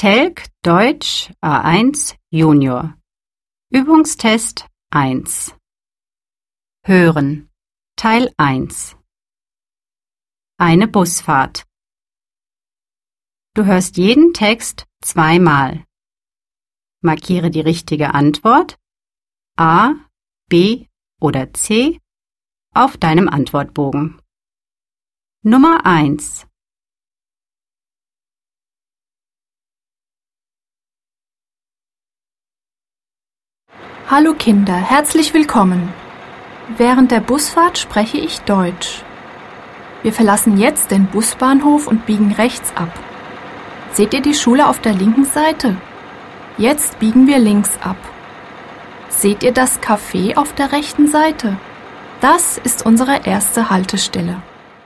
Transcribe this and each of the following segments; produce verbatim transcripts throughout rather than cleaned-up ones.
Telg Deutsch A eins Junior Übungstest eins Hören Teil eins Eine Busfahrt. Du hörst jeden Text zweimal. Markiere die richtige Antwort A, B oder C auf deinem Antwortbogen. Nummer eins. Hallo Kinder, herzlich willkommen. Während der Busfahrt spreche ich Deutsch. Wir verlassen jetzt den Busbahnhof und biegen rechts ab. Seht ihr die Schule auf der linken Seite? Jetzt biegen wir links ab. Seht ihr das Café auf der rechten Seite? Das ist unsere erste Haltestelle.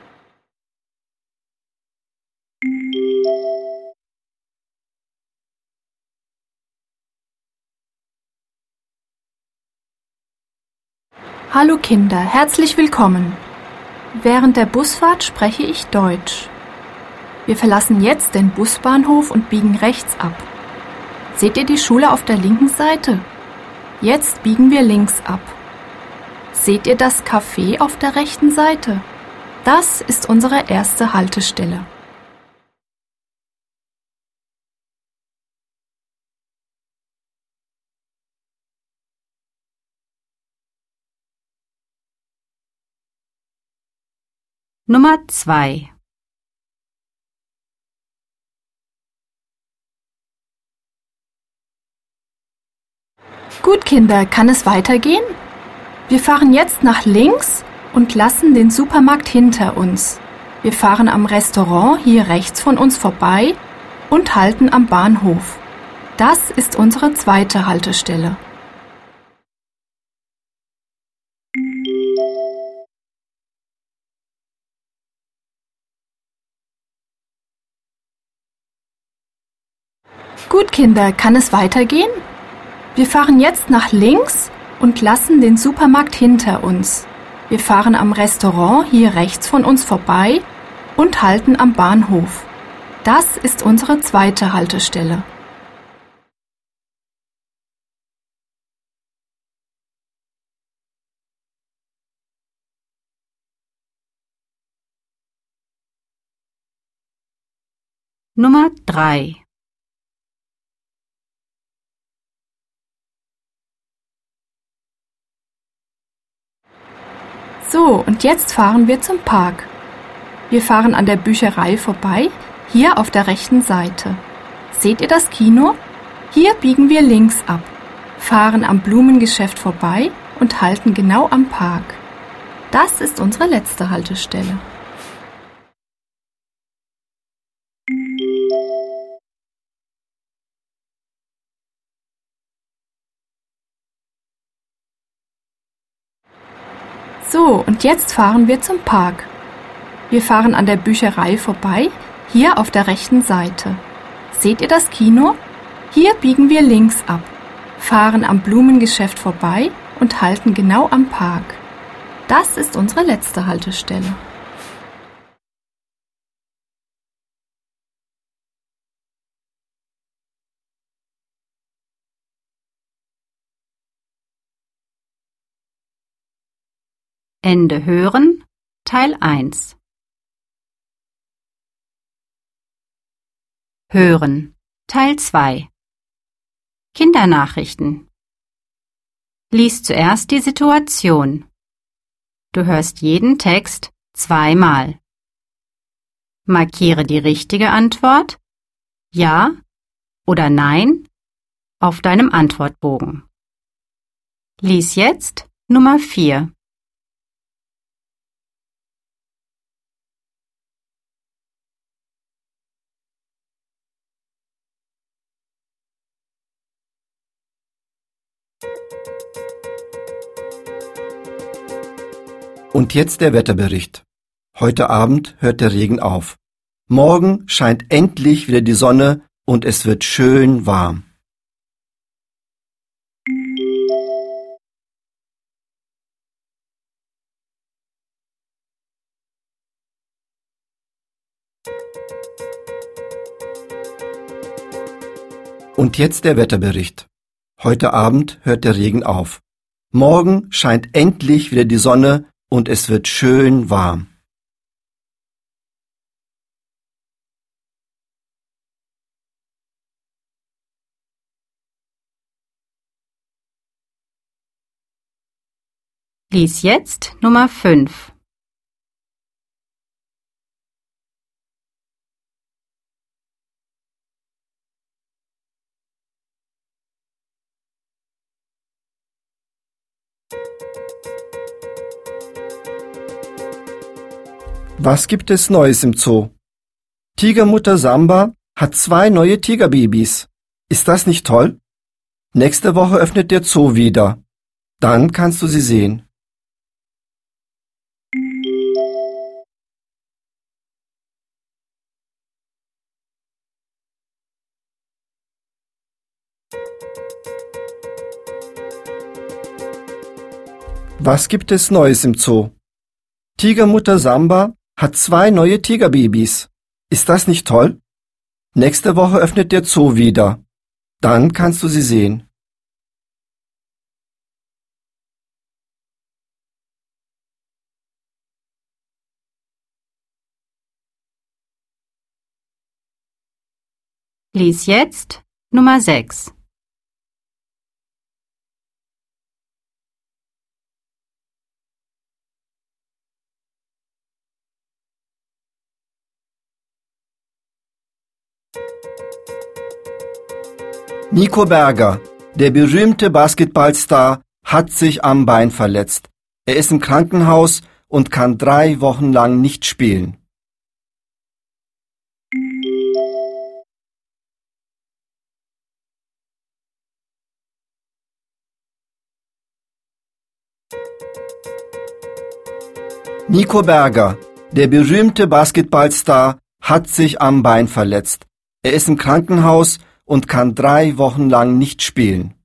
Hallo Kinder, herzlich willkommen. Während der Busfahrt spreche ich Deutsch. Wir verlassen jetzt den Busbahnhof und biegen rechts ab. Seht ihr die Schule auf der linken Seite? Jetzt biegen wir links ab. Seht ihr das Café auf der rechten Seite? Das ist unsere erste Haltestelle. Nummer zwei. Gut, Kinder, kann es weitergehen? Wir fahren jetzt nach links und lassen den Supermarkt hinter uns. Wir fahren am Restaurant hier rechts von uns vorbei und halten am Bahnhof. Das ist unsere zweite Haltestelle. Gut, Kinder, kann es weitergehen? Wir fahren jetzt nach links und lassen den Supermarkt hinter uns. Wir fahren am Restaurant hier rechts von uns vorbei und halten am Bahnhof. Das ist unsere zweite Haltestelle. Nummer drei. So, und jetzt fahren wir zum Park. Wir fahren an der Bücherei vorbei, hier auf der rechten Seite. Seht ihr das Kino? Hier biegen wir links ab, fahren am Blumengeschäft vorbei und halten genau am Park. Das ist unsere letzte Haltestelle. So, und jetzt fahren wir zum Park. Wir fahren an der Bücherei vorbei, hier auf der rechten Seite. Seht ihr das Kino? Hier biegen wir links ab, fahren am Blumengeschäft vorbei und halten genau am Park. Das ist unsere letzte Haltestelle. Ende Hören Teil eins. Hören Teil zwei. Kindernachrichten. Lies zuerst die Situation. Du hörst jeden Text zweimal. Markiere die richtige Antwort, Ja oder Nein, auf deinem Antwortbogen. Lies jetzt Nummer vier. Und jetzt der Wetterbericht. Heute Abend hört der Regen auf. Morgen scheint endlich wieder die Sonne und es wird schön warm. Und jetzt der Wetterbericht. Heute Abend hört der Regen auf. Morgen scheint endlich wieder die Sonne und es wird schön warm. Lies jetzt Nummer fünf. Was gibt es Neues im Zoo? Tigermutter Samba hat zwei neue Tigerbabys. Ist das nicht toll? Nächste Woche öffnet der Zoo wieder. Dann kannst du sie sehen. Was gibt es Neues im Zoo? Tigermutter Samba hat zwei neue Tigerbabys. Ist das nicht toll? Nächste Woche öffnet der Zoo wieder. Dann kannst du sie sehen. Lies jetzt Nummer sechs. Nico Berger, der berühmte Basketballstar, hat sich am Bein verletzt. Er ist im Krankenhaus und kann drei Wochen lang nicht spielen. Nico Berger, der berühmte Basketballstar, hat sich am Bein verletzt. Er ist im Krankenhaus und kann drei Wochen lang nicht spielen.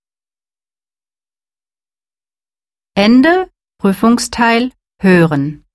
Ende Prüfungsteil Hören.